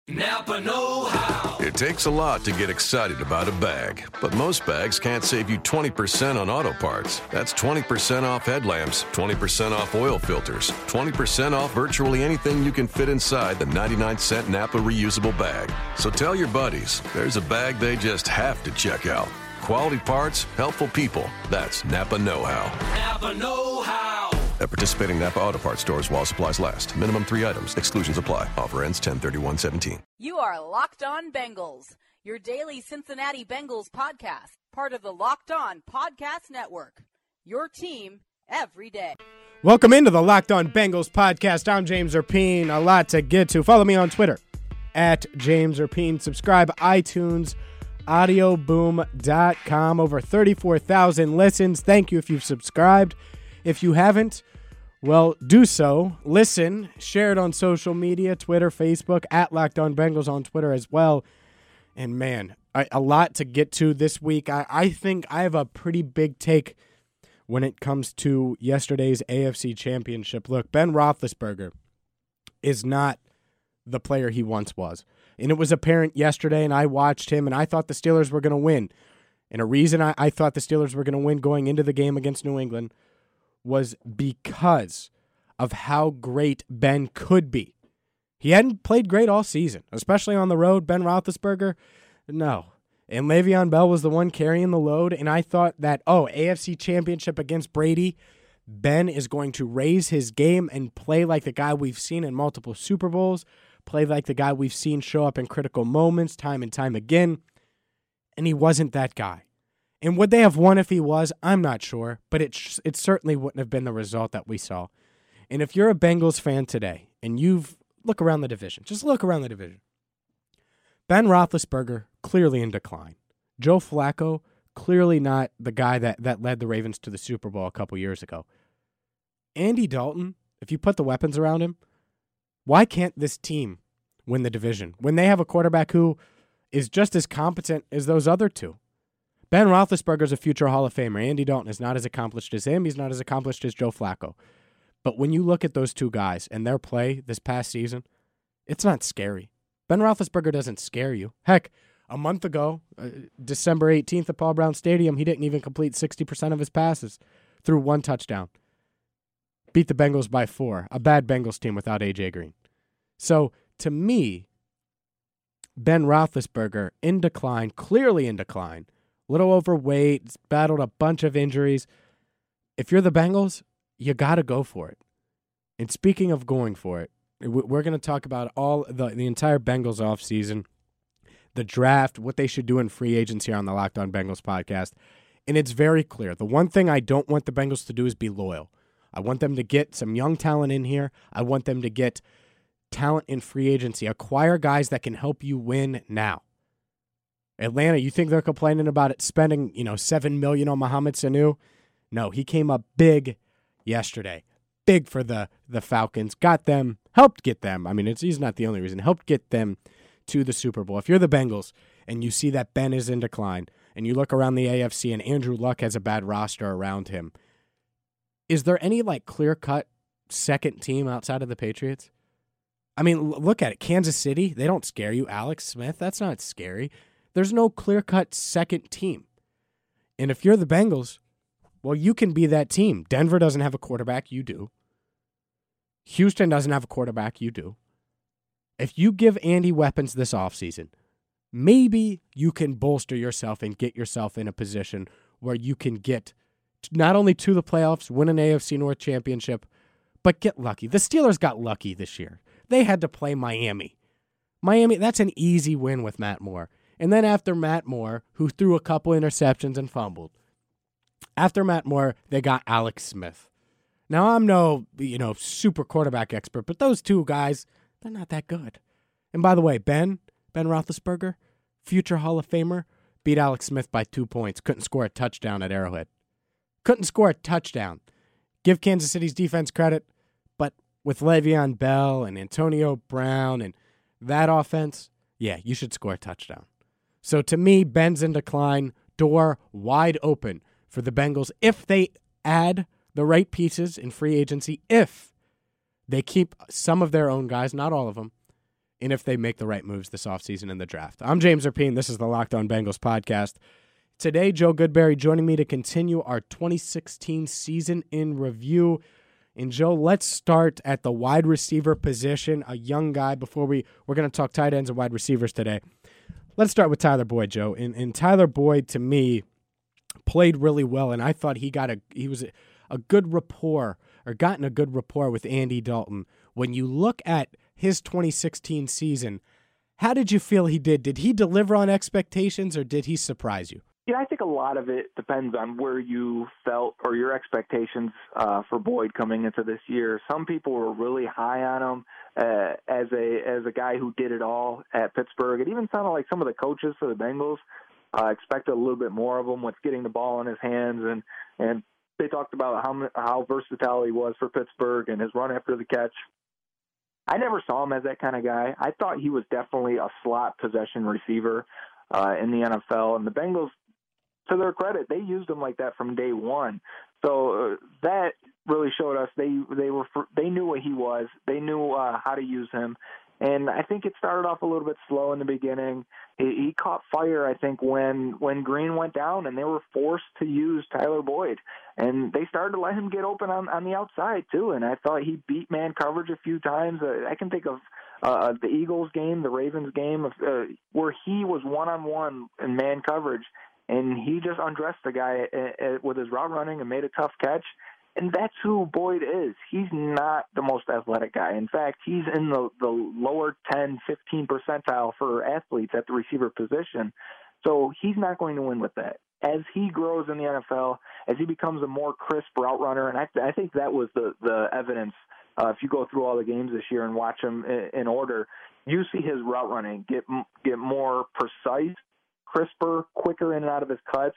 Napa know-how. It takes a lot to get excited about a bag, but most bags can't save you 20% on auto parts. That's 20% off headlamps, 20% off oil filters, 20% off virtually anything you can fit inside the 99-cent Napa reusable bag. So tell your buddies, there's a bag they just have to check out. Quality parts, helpful people. That's Napa know-how. Napa know-how. At participating Napa Auto Parts stores while supplies last. Minimum 3 items. Exclusions apply. Offer ends 10/31/17. You are Locked On Bengals, your daily Cincinnati Bengals podcast, part of the Locked On Podcast Network. Your team every day. Welcome into the Locked On Bengals podcast. I'm James Erpine. A lot to get to. Follow me on Twitter at James Erpine. Subscribe iTunes, audioboom.com. Over 34,000 listens. Thank you if you've subscribed. If you haven't, well, do so. Listen, share it on social media, Twitter, Facebook, at Locked On Bengals on Twitter as well. And man, a lot to get to this week. I think I have a pretty big take when it comes to yesterday's AFC Championship. Look, Ben Roethlisberger is not the player he once was. And it was apparent yesterday, and I watched him, and I thought the Steelers were going to win. And a reason I thought the Steelers were going to win going into the game against New England was because of how great Ben could be. He hadn't played great all season, especially on the road. Ben Roethlisberger, no. And Le'Veon Bell was the one carrying the load, and I thought that, AFC Championship against Brady, Ben is going to raise his game and play like the guy we've seen in multiple Super Bowls, play like the guy we've seen show up in critical moments time and time again, and he wasn't that guy. And would they have won if he was? I'm not sure, but it certainly wouldn't have been the result that we saw. And if you're a Bengals fan today, and look around the division, just look around the division. Ben Roethlisberger, clearly in decline. Joe Flacco, clearly not the guy that led the Ravens to the Super Bowl a couple years ago. Andy Dalton, if you put the weapons around him, why can't this team win the division when they have a quarterback who is just as competent as those other two? Ben Roethlisberger is a future Hall of Famer. Andy Dalton is not as accomplished as him. He's not as accomplished as Joe Flacco. But when you look at those two guys and their play this past season, it's not scary. Ben Roethlisberger doesn't scare you. Heck, a month ago, December 18th at Paul Brown Stadium, he didn't even complete 60% of his passes, threw one touchdown. Beat the Bengals by 4. A bad Bengals team without A.J. Green. So, to me, Ben Roethlisberger in decline, clearly in decline. Little overweight, battled a bunch of injuries. If you're the Bengals, you got to go for it. And speaking of going for it, we're going to talk about all the entire Bengals offseason, the draft, what they should do in free agency on the Locked On Bengals podcast. And it's very clear. The one thing I don't want the Bengals to do is be loyal. I want them to get some young talent in here. I want them to get talent in free agency. Acquire guys that can help you win now. Atlanta, you think they're complaining about it spending, $7 million on Mohamed Sanu? No, he came up big yesterday. Big for the Falcons. Helped get them. I mean, he's not the only reason. Helped get them to the Super Bowl. If you're the Bengals and you see that Ben is in decline and you look around the AFC and Andrew Luck has a bad roster around him, is there any clear-cut second team outside of the Patriots? I mean, look at it. Kansas City, they don't scare you. Alex Smith, that's not scary. There's no clear-cut second team. And if you're the Bengals, well, you can be that team. Denver doesn't have a quarterback. You do. Houston doesn't have a quarterback. You do. If you give Andy weapons this offseason, maybe you can bolster yourself and get yourself in a position where you can get not only to the playoffs, win an AFC North championship, but get lucky. The Steelers got lucky this year. They had to play Miami. That's an easy win with Matt Moore. And then after Matt Moore, who threw a couple interceptions and fumbled, after Matt Moore, they got Alex Smith. Now, I'm no, super quarterback expert, but those two guys, they're not that good. And by the way, Ben Roethlisberger, future Hall of Famer, beat Alex Smith by 2 points. Couldn't score a touchdown at Arrowhead. Couldn't score a touchdown. Give Kansas City's defense credit, but with Le'Veon Bell and Antonio Brown and that offense, yeah, you should score a touchdown. So to me, Ben's in decline, door wide open for the Bengals if they add the right pieces in free agency, if they keep some of their own guys, not all of them, and if they make the right moves this offseason in the draft. I'm James Rapien. This is the Locked On Bengals podcast. Today, Joe Goodberry joining me to continue our 2016 season in review. And Joe, let's start at the wide receiver position, a young guy. Before we're going to talk tight ends and wide receivers today. Let's start with Tyler Boyd, Joe. And Tyler Boyd, to me, played really well, and I thought he was a good rapport, or gotten a good rapport with Andy Dalton. When you look at his 2016 season, how did you feel he did? Did he deliver on expectations, or did he surprise you? Yeah, I think a lot of it depends on where you felt or your expectations for Boyd coming into this year. Some people were really high on him as a guy who did it all at Pittsburgh. It even sounded like some of the coaches for the Bengals expected a little bit more of him with getting the ball in his hands, and they talked about how versatile he was for Pittsburgh and his run after the catch. I never saw him as that kind of guy. I thought he was definitely a slot possession receiver in the NFL, and the Bengals, to their credit, they used him like that from day one. So that really showed us they knew what he was. They knew how to use him. And I think it started off a little bit slow in the beginning. He caught fire, I think, when Green went down, and they were forced to use Tyler Boyd. And they started to let him get open on the outside, too. And I thought he beat man coverage a few times. I can think of the Eagles game, the Ravens game, where he was one-on-one in man coverage, and he just undressed the guy with his route running and made a tough catch. And that's who Boyd is. He's not the most athletic guy. In fact, he's in the lower 10, 15 percentile for athletes at the receiver position. So he's not going to win with that. As he grows in the NFL, as he becomes a more crisp route runner, and I think that was the evidence. If you go through all the games this year and watch him in order, you see his route running get more precise, crisper, quicker in and out of his cuts,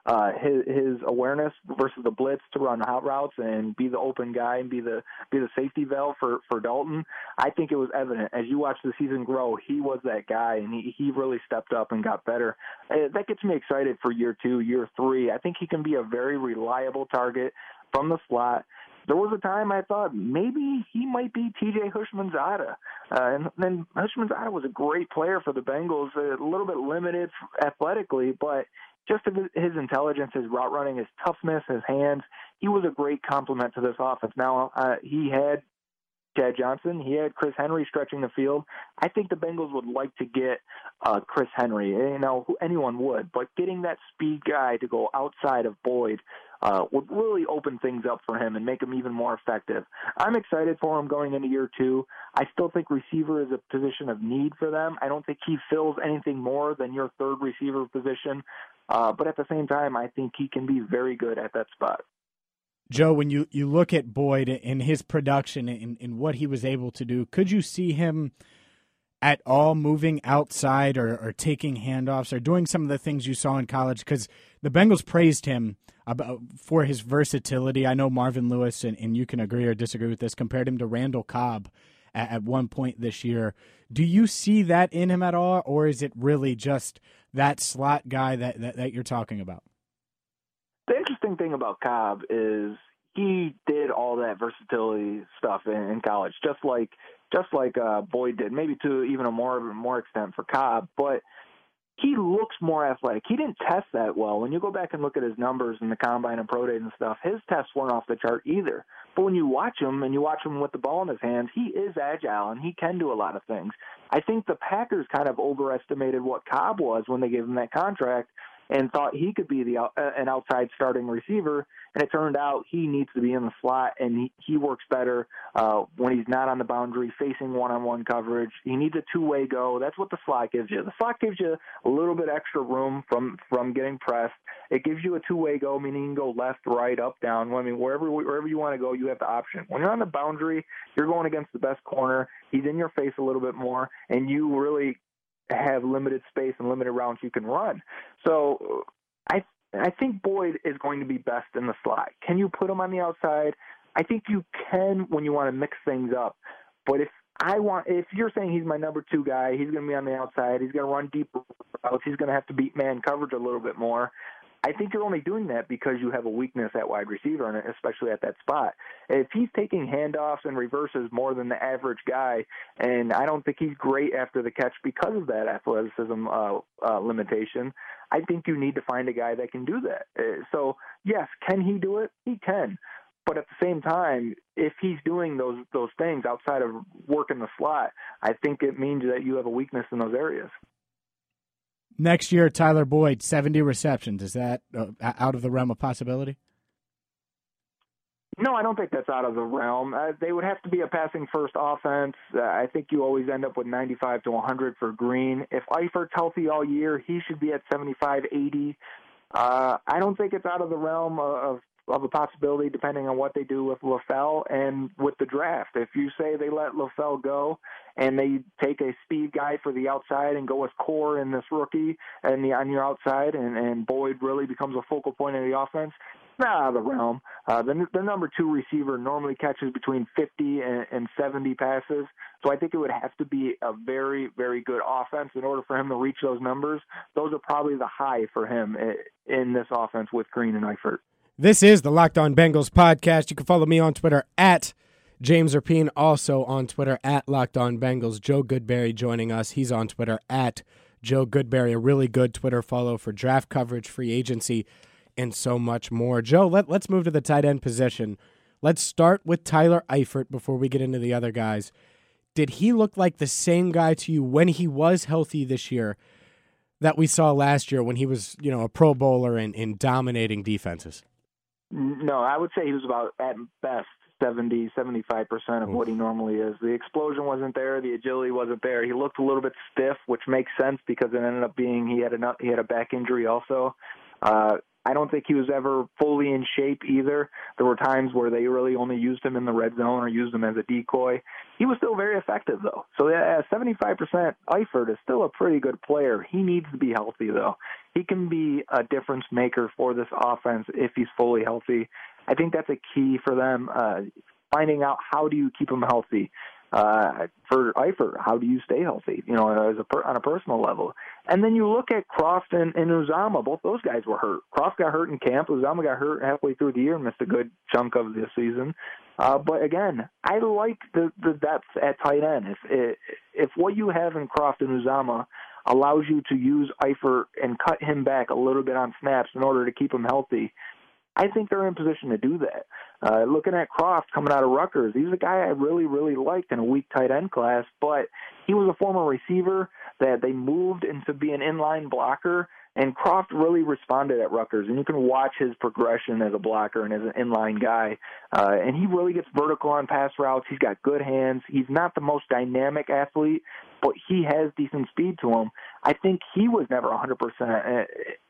his awareness versus the blitz to run hot routes and be the open guy and be the safety valve for Dalton. I think it was evident as you watch the season grow. He was that guy, and he really stepped up and got better. That gets me excited for year 2, year 3. I think he can be a very reliable target from the slot. There was a time I thought maybe he might be T.J. Houshmandzadeh. And then Houshmandzadeh was a great player for the Bengals, a little bit limited athletically, but just his intelligence, his route running, his toughness, his hands, he was a great complement to this offense. Now, he had Chad Johnson. He had Chris Henry stretching the field. I think the Bengals would like to get Chris Henry. Anyone would, but getting that speed guy to go outside of Boyd would really open things up for him and make him even more effective. I'm excited for him going into year 2. I still think receiver is a position of need for them. I don't think he fills anything more than your third receiver position. But at the same time, I think he can be very good at that spot. Joe, when you look at Boyd and his production and what he was able to do, could you see him at all moving outside or taking handoffs or doing some of the things you saw in college? Because the Bengals praised him for his versatility. I know Marvin Lewis, and you can agree or disagree with this, compared him to Randall Cobb at one point this year. Do you see that in him at all, or is it really just that slot guy that you're talking about? The interesting thing about Cobb is he did all that versatility stuff in college, just like Boyd did, maybe to even a more extent for Cobb. But he looks more athletic. He didn't test that well. When you go back and look at his numbers in the combine and pro days and stuff, his tests weren't off the chart either. But when you watch him and you watch him with the ball in his hands, he is agile and he can do a lot of things. I think the Packers kind of overestimated what Cobb was when they gave him that contract and thought he could be an outside starting receiver, and it turned out he needs to be in the slot, and he works better when he's not on the boundary facing one-on-one coverage. He needs a two-way go. That's what the slot gives you. The slot gives you a little bit extra room from getting pressed. It gives you a two-way go, meaning you can go left, right, up, down. I mean, wherever you want to go, you have the option. When you're on the boundary, you're going against the best corner. He's in your face a little bit more, and you really have limited space and limited rounds you can run. So I think Boyd is going to be best in the slot. Can you put him on the outside? I think you can when you want to mix things up. But if you're saying he's my number 2 guy, he's going to be on the outside, he's going to run deeper routes, he's going to have to beat man coverage a little bit more, I think you're only doing that because you have a weakness at wide receiver, and especially at that spot. If he's taking handoffs and reverses more than the average guy, and I don't think he's great after the catch because of that athleticism limitation, I think you need to find a guy that can do that. So, yes, can he do it? He can. But at the same time, if he's doing those things outside of working the slot, I think it means that you have a weakness in those areas. Next year, Tyler Boyd, 70 receptions. Is that out of the realm of possibility? No, I don't think that's out of the realm. They would have to be a passing-first offense. I think you always end up with 95 to 100 for Green. If Eifert's healthy all year, he should be at 75, 80. I don't think it's out of the realm of a possibility depending on what they do with LaFell and with the draft. If you say they let LaFell go and they take a speed guy for the outside and go with Core in this rookie and on your outside and Boyd really becomes a focal point of the offense, not out of the realm. The number 2 receiver normally catches between 50 and 70 passes, so I think it would have to be a very, very good offense in order for him to reach those numbers. Those are probably the high for him in this offense with Green and Eifert. This is the Locked On Bengals podcast. You can follow me on Twitter at James Rapien, also on Twitter at Locked On Bengals. Joe Goodberry joining us. He's on Twitter at Joe Goodberry, a really good Twitter follow for draft coverage, free agency, and so much more. Joe, let's move to the tight end position. Let's start with Tyler Eifert before we get into the other guys. Did he look like the same guy to you when he was healthy this year that we saw last year when he was, a Pro Bowler and dominating defenses? No, I would say he was about, at best, 70, 75% of what he normally is. The explosion wasn't there. The agility wasn't there. He looked a little bit stiff, which makes sense because it ended up being he had a back injury also. I don't think he was ever fully in shape either. There were times where they really only used him in the red zone or used him as a decoy. He was still very effective, though. So 75% Eifert is still a pretty good player. He needs to be healthy, though. He can be a difference maker for this offense if he's fully healthy. I think that's a key for them, finding out how do you keep him healthy. For Eifert, how do you stay healthy, on a personal level? And then you look at Kroft and Uzomah. Both those guys were hurt. Kroft got hurt in camp. Uzomah got hurt halfway through the year and missed a good chunk of the season. But again, I like the depth at tight end. If what you have in Kroft and Uzomah allows you to use Eifert and cut him back a little bit on snaps in order to keep him healthy, I think they're in position to do that. Looking at Kroft coming out of Rutgers, he's a guy I really, really liked in a weak tight end class, but he was a former receiver that they moved into be an inline blocker, and Kroft really responded at Rutgers, and you can watch his progression as a blocker and as an inline guy, and he really gets vertical on pass routes. He's got good hands. He's not the most dynamic athlete, but he has decent speed to him. I think he was never 100%.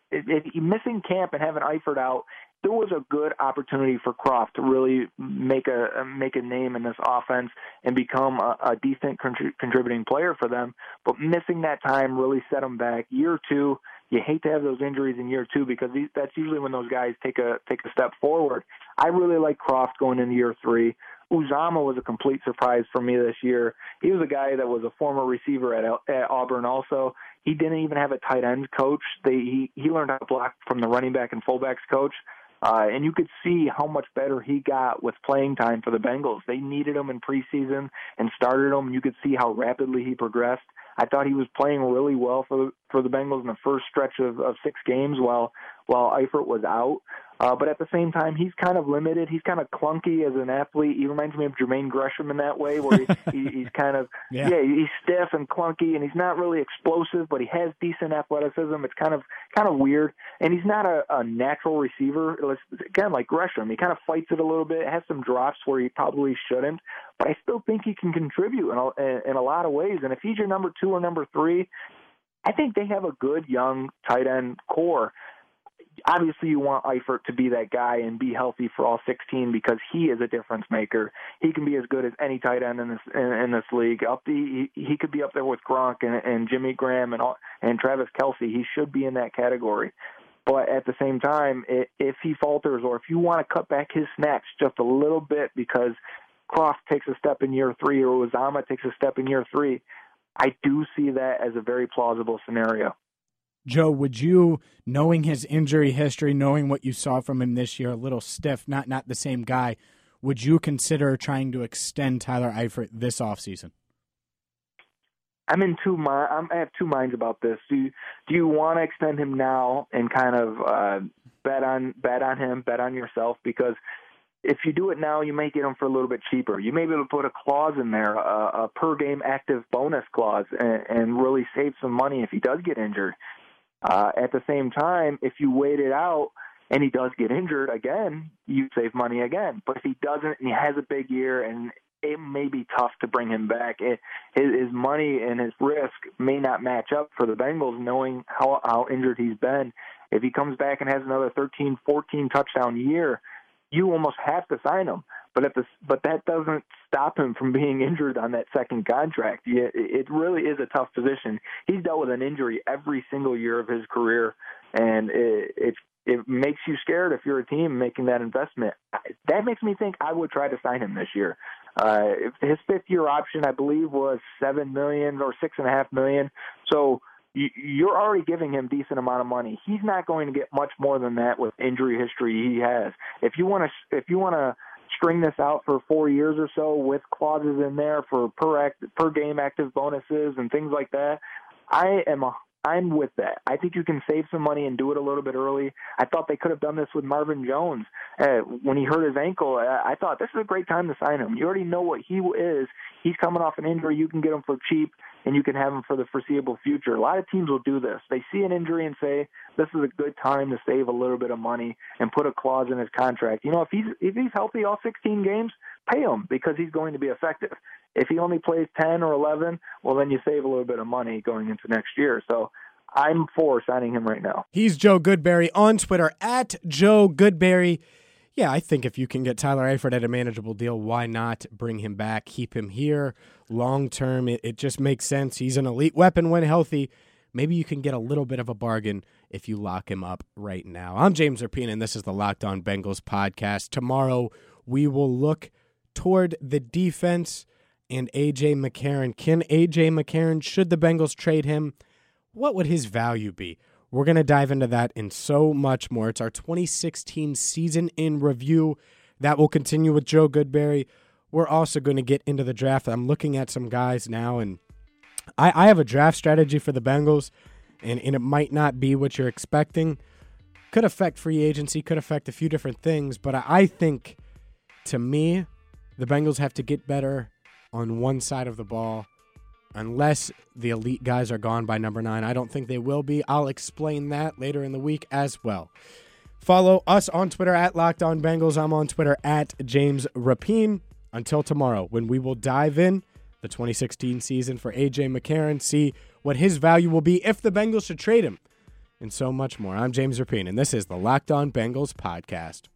Missing camp and having Eifert out, there was a good opportunity for Kroft to really make a name in this offense and become a decent contributing player for them. But missing that time really set him back. Year 2, you hate to have those injuries in year 2 because that's usually when those guys take a step forward. I really like Kroft going into year 3. Uzomah was a complete surprise for me this year. He was a guy that was a former receiver at Auburn also. He didn't even have a tight end coach. He learned how to block from the running back and fullbacks coach. And you could see how much better he got with playing time for the Bengals. They needed him in preseason and started him, and you could see how rapidly he progressed. I thought he was playing really well for the Bengals in the first stretch of 6 games while Eifert was out. But at the same time, he's kind of limited. He's kind of clunky as an athlete. He reminds me of Jermaine Gresham in that way, where he's kind of he's stiff and clunky, and he's not really explosive, but he has decent athleticism. It's kind of weird, and he's not a natural receiver. Again, like Gresham, he kind of fights it a little bit. Has some drops where he probably shouldn't, but I still think he can contribute in a lot of ways. And if he's your number 2 or number 3, I think they have a good young tight end core. Obviously, you want Eifert to be that guy and be healthy for all 16 because he is a difference maker. He can be as good as any tight end in this league. He could be up there with Gronk and Jimmy Graham and Travis Kelce. He should be in that category. But at the same time, if he falters or if you want to cut back his snaps just a little bit because Kroft takes a step in year 3 or Uzomah takes a step in year 3, I do see that as a very plausible scenario. Joe, would you, knowing his injury history, knowing what you saw from him this year, a little stiff, not the same guy, would you consider trying to extend Tyler Eifert this offseason? I have two minds about this. Do you want to extend him now and kind of bet on him, bet on yourself? Because if you do it now, you may get him for a little bit cheaper. You may be able to put a clause in there, a per game active bonus clause, and really save some money if he does get injured. At the same time, if you wait it out and he does get injured again, you save money again. But if he doesn't and he has a big year, and it may be tough to bring him back. His money and his risk may not match up for the Bengals, knowing how injured he's been. If he comes back and has another 13, 14 touchdown year, you almost have to sign him. But that doesn't stop him from being injured on that second contract. It really is a tough position. He's dealt with an injury every single year of his career, and it makes you scared if you're a team making that investment. That makes me think I would try to sign him this year. His fifth-year option, I believe, was $7 million or $6.5 million. So you're already giving him a decent amount of money. He's not going to get much more than that with injury history he has. If you want to string this out for 4 years or so with clauses in there for per game active bonuses and things like that, I'm with that. I think you can save some money and do it a little bit early. I thought they could have done this with Marvin Jones. When he hurt his ankle, I thought this is a great time to sign him. You already know what he is. He's coming off an injury. You can get him for cheap, and you can have him for the foreseeable future. A lot of teams will do this. They see an injury and say, this is a good time to save a little bit of money and put a clause in his contract. If he's healthy all 16 games, pay him because he's going to be effective. If he only plays 10 or 11, well, then you save a little bit of money going into next year. So I'm for signing him right now. He's Joe Goodberry on Twitter, @JoeGoodberry. Yeah, I think if you can get Tyler Eifert at a manageable deal, why not bring him back, keep him here long term? It just makes sense. He's an elite weapon when healthy. Maybe you can get a little bit of a bargain if you lock him up right now. I'm James Rapien, and this is the Locked On Bengals podcast. Tomorrow, we will look toward the defense and A.J. McCarron. Can A.J. McCarron, should the Bengals trade him, what would his value be? We're going to dive into that and so much more. It's our 2016 season in review. That will continue with Joe Goodberry. We're also going to get into the draft. I'm looking at some guys now, and I have a draft strategy for the Bengals, and it might not be what you're expecting. Could affect free agency, could affect a few different things, but I think, to me, the Bengals have to get better on one side of the ball. Unless the elite guys are gone by number 9. I don't think they will be. I'll explain that later in the week as well. Follow us on Twitter @LockedOnBengals. I'm on Twitter @JamesRapien. Until tomorrow, when we will dive in the 2016 season for A.J. McCarron, see what his value will be if the Bengals should trade him, and so much more. I'm James Rapien, and this is the Locked On Bengals podcast.